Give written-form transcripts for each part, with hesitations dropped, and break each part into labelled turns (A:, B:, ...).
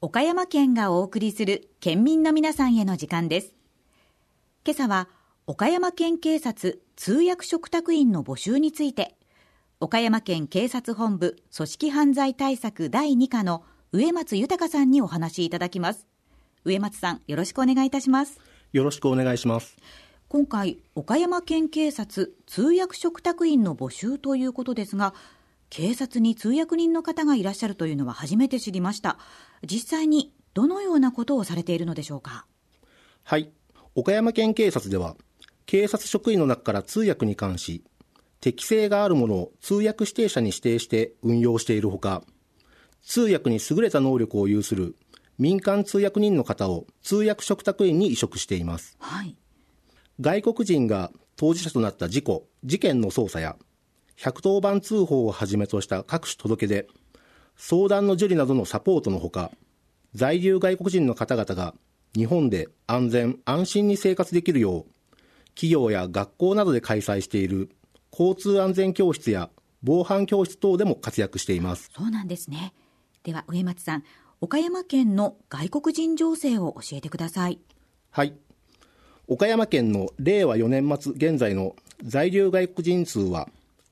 A: 岡山県がお送りする県民の皆さんへの時間です。今朝は岡山県警察通訳嘱託員の募集について、岡山県警察本部組織犯罪対策第2課の植松豊さんにお話しいただきます。植松さん、よろしくお願いいたします。
B: よろしくお願いします。
A: 今回岡山県警察通訳嘱託員の募集ということですが、警察に通訳人の方がいらっしゃるというのは初めて知りました。実際にどのようなことをされているのでしょうか。
B: はい、岡山県警察では警察職員の中から通訳に関し適性があるものを通訳指定者に指定して運用しているほか、通訳に優れた能力を有する民間通訳人の方を通訳嘱託員に委嘱しています。
A: はい、
B: 外国人が当事者となった事故・事件の捜査や110番通報をはじめとした各種届け出、相談の受理などのサポートのほか、在留外国人の方々が日本で安全安心に生活できるよう、企業や学校などで開催している交通安全教室や防犯教室等でも活躍しています。
A: そうなんですね。では植松さん、岡山県の外国人情勢を教えてください。
B: はい、岡山県の令和4年末現在の在留外国人数は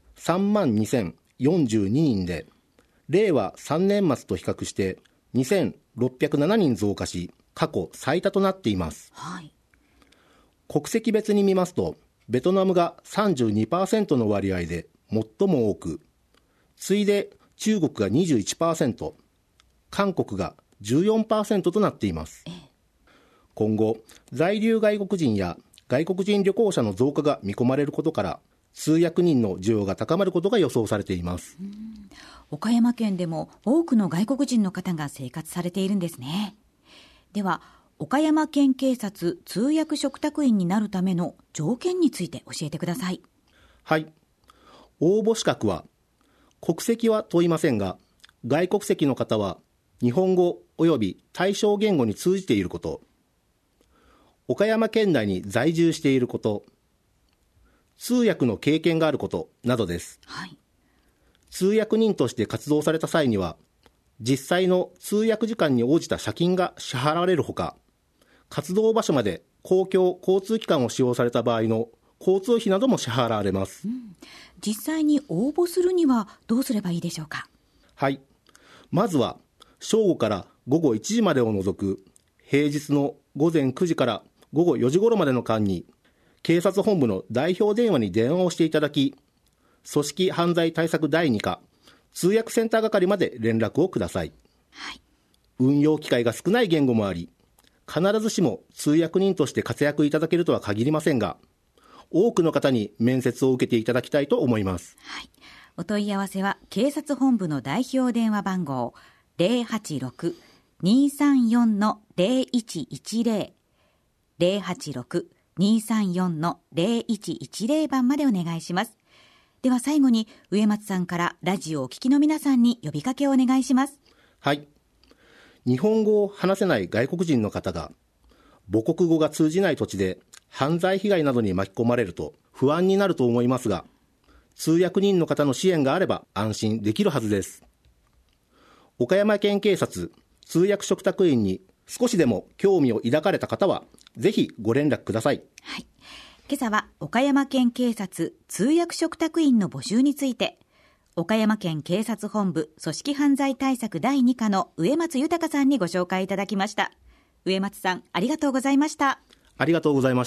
B: 32,042人で、令和3年末と比較して2,607人増加し、過去最多となっています。
A: はい、
B: 国籍別に見ますと、ベトナムが 32% の割合で最も多く、次いで中国が 21%、韓国が 14% となっています。今後、在留外国人や外国人旅行者の増加が見込まれることから、通訳人の需要が高まることが予想されています。
A: 岡山県でも多くの外国人の方が生活されているんですね。では、岡山県警察通訳嘱託員になるための条件について教えてください。
B: はい、応募資格は国籍は問いませんが、外国籍の方は日本語及び対象言語に通じていること、岡山県内に在住していること、通訳の経験があることなどです。
A: はい、
B: 通訳人として活動された際には、実際の通訳時間に応じた謝金が支払われるほか、活動場所まで公共交通機関を使用された場合の交通費なども支払われます。
A: 実際に応募するにはどうすればいいでしょうか。
B: はい、まずは正午から午後1時までを除く平日の午前9時から午後4時頃までの間に、警察本部の代表電話に電話をしていただき、組織犯罪対策第2課通訳センター係まで連絡をください。
A: はい、
B: 運用機会が少ない言語もあり、必ずしも通訳人として活躍いただけるとは限りませんが、多くの方に面接を受けていただきたいと思います。
A: はい、お問い合わせは警察本部の代表電話番号 086-234-0110 086-234-0110 番までお願いします。では最後に植松さんからラジオをお聞きの皆さんに呼びかけをお願いします。
B: はい、日本語を話せない外国人の方が母国語が通じない土地で犯罪被害などに巻き込まれると不安になると思いますが、通訳人の方の支援があれば安心できるはずです。岡山県警察通訳嘱託員に少しでも興味を抱かれた方はぜひご連絡ください。
A: はい、今朝は岡山県警察通訳嘱託員の募集について、岡山県警察本部組織犯罪対策第2課の植松豊さんにご紹介いただきました。植松さん、ありがとうございました。
B: ありがとうございました。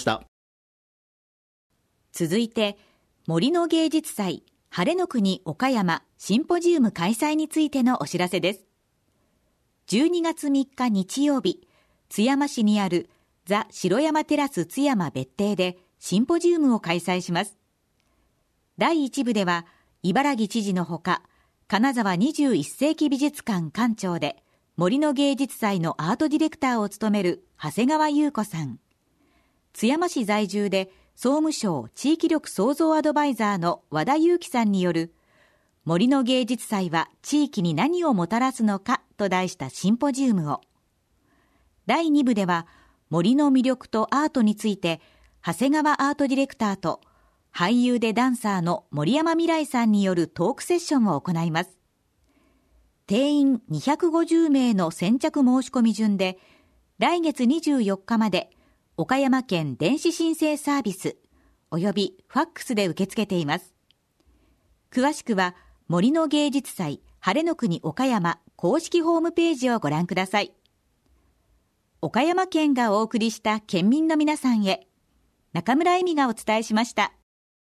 A: 続いて、森の芸術祭晴れの国岡山シンポジウム開催についてのお知らせです。12月3日日曜日、津山市にあるザ・城山テラス津山別邸でシンポジウムを開催します。第1部では、茨城知事のほか、金沢21世紀美術館館長で森の芸術祭のアートディレクターを務める長谷川優子さん、津山市在住で総務省地域力創造アドバイザーの和田裕樹さんによる森の芸術祭は地域に何をもたらすのかと題したシンポジウムを、第2部では森の魅力とアートについて長谷川アートディレクターと俳優でダンサーの森山未來さんによるトークセッションを行います。 定員250名の先着申し込み順で、来月24日まで岡山県電子申請サービスおよびファックスで受け付けています。詳しくは森の芸術祭晴れの国岡山公式ホームページをご覧ください。岡山県がお送りした県民の皆さんへ、中村恵美がお伝えしました。